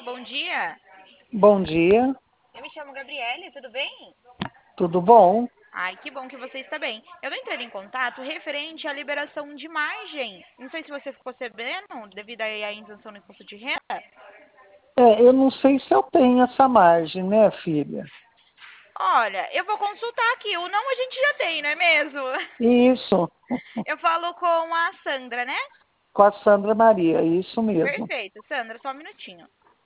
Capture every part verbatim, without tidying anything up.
Alô, bom dia. Bom dia, Eu me chamo Gabriele, tudo bem? tudo bom? Ai, que bom que você está bem. Eu não entrei em contato referente à liberação de margem. Não sei se você ficou sabendo, devido aí à isenção no imposto de renda. É, eu não sei se eu tenho essa margem, né, filha? Olha, eu vou consultar aqui. O não a gente já tem, não é mesmo? Isso, Eu falo com a Sandra, né? com a Sandra Maria, isso mesmo. Perfeito. Sandra, só um minutinho.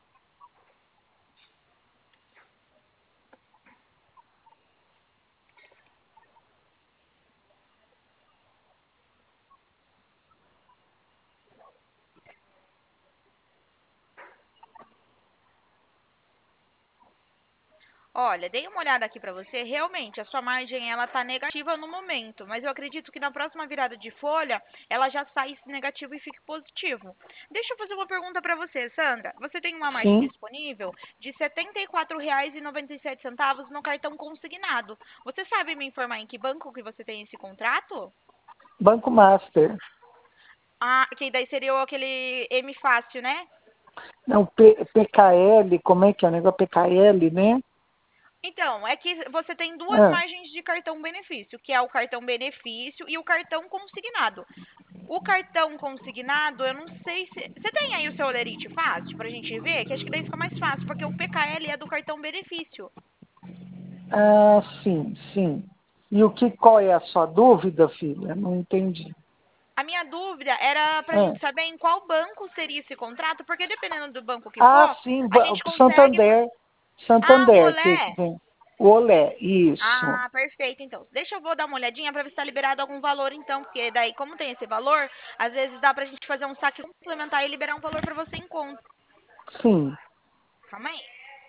Olha, dei uma olhada aqui para você. Realmente, a sua margem ela tá negativa no momento, mas eu acredito que na próxima virada de folha ela já saia negativo e fique positivo. Deixa eu fazer uma pergunta para você, Sandra. Você tem uma margem Sim, disponível de R$ setenta e quatro reais e noventa e sete centavos no cartão consignado. Você sabe me informar em que banco que você tem esse contrato? Banco Master. Ah, que daí seria aquele M Fácil, né? Não, P, PKL, como é que é o negócio? P K L, né? Então, é que você tem duas Ah, margens de cartão benefício, que é o cartão benefício e o cartão consignado. O cartão consignado, eu não sei se. Você tem aí o seu Olerite fácil pra gente ver? Que acho que daí fica mais fácil, porque o P K L é do cartão benefício. ah, sim, sim. E o que, qual é a sua dúvida, filha? Não entendi. A minha dúvida era pra Ah, gente saber em qual banco seria esse contrato, porque dependendo do banco que ah, for, sim, a ba- gente consegue. Santander. Ah, o Santander, que, que Olé! vem. O Olé, isso. Ah, perfeito. Então, deixa eu vou dar uma olhadinha pra ver se tá liberado algum valor, então, porque daí, como tem esse valor, às vezes dá pra gente fazer um saque complementar e liberar um valor pra você em conta. Sim. Calma aí.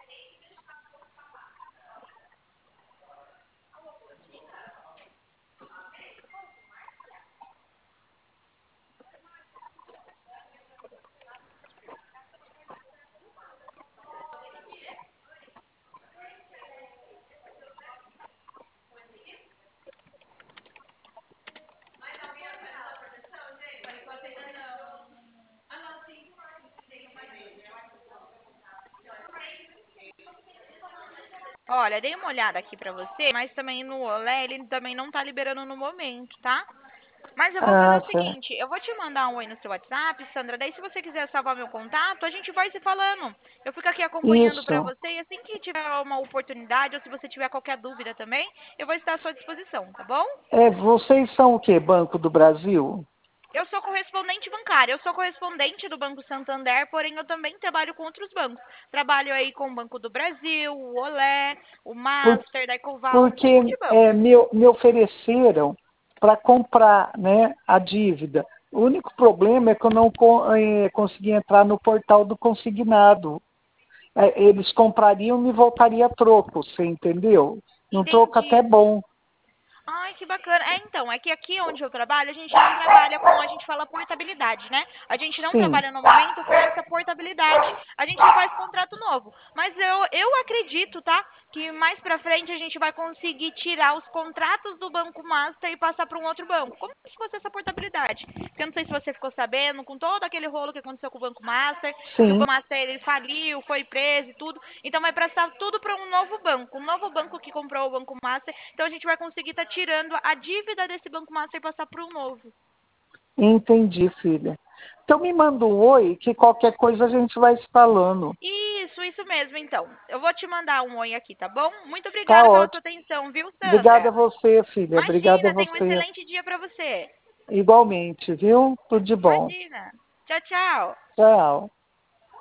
Olha, dei uma olhada aqui pra você, mas também no Olé ele também não tá liberando no momento, tá? Mas eu vou fazer Ah, o certo. seguinte, eu vou te mandar um oi no seu WhatsApp, Sandra, daí se você quiser salvar meu contato, a gente vai se falando. Eu fico aqui acompanhando pra Isso. você e assim que tiver uma oportunidade ou se você tiver qualquer dúvida também, eu vou estar à sua disposição, tá bom? É, vocês são o quê? Banco do Brasil? Eu sou correspondente bancária, eu sou correspondente do Banco Santander, porém eu também trabalho com outros bancos. Trabalho aí com o Banco do Brasil, o Olé, o Por- Master, da Ecoval, um porque monte de é, banco. me, me ofereceram para comprar, né, a dívida. O único problema é que eu não co- eh, consegui entrar no portal do consignado. É, eles comprariam e me voltaria troco, você entendeu? Um troco até Entendi. bom. Ai, que bacana. É, então, é que aqui onde eu trabalho, a gente não trabalha com, a gente fala portabilidade, né? A gente não Sim, trabalha no momento com essa portabilidade. A gente já faz contrato novo. Mas eu, eu acredito, tá? Que mais pra frente a gente vai conseguir tirar os contratos do Banco Master e passar para um outro banco. Como se fosse essa portabilidade? Porque eu não sei se você ficou sabendo, com todo aquele rolo que aconteceu com o Banco Master, que o sim, Banco Master ele faliu, foi preso e tudo. Então vai passar tudo para um novo banco. Um novo banco que comprou o Banco Master. Então a gente vai conseguir estar tirando a dívida desse Banco Master e passar para um novo. entendi, filha. Então me manda um oi, que qualquer coisa a gente vai se falando. Isso, isso mesmo, então. Eu vou te mandar um oi aqui, tá bom? Muito Tá obrigada pela sua ótimo. atenção, viu, Obrigada a Sandra? você, filha. Obrigada a Imagina, tenha um você. excelente dia para você. Igualmente, viu? Tudo de bom. Imagina. Tchau, tchau. Tchau.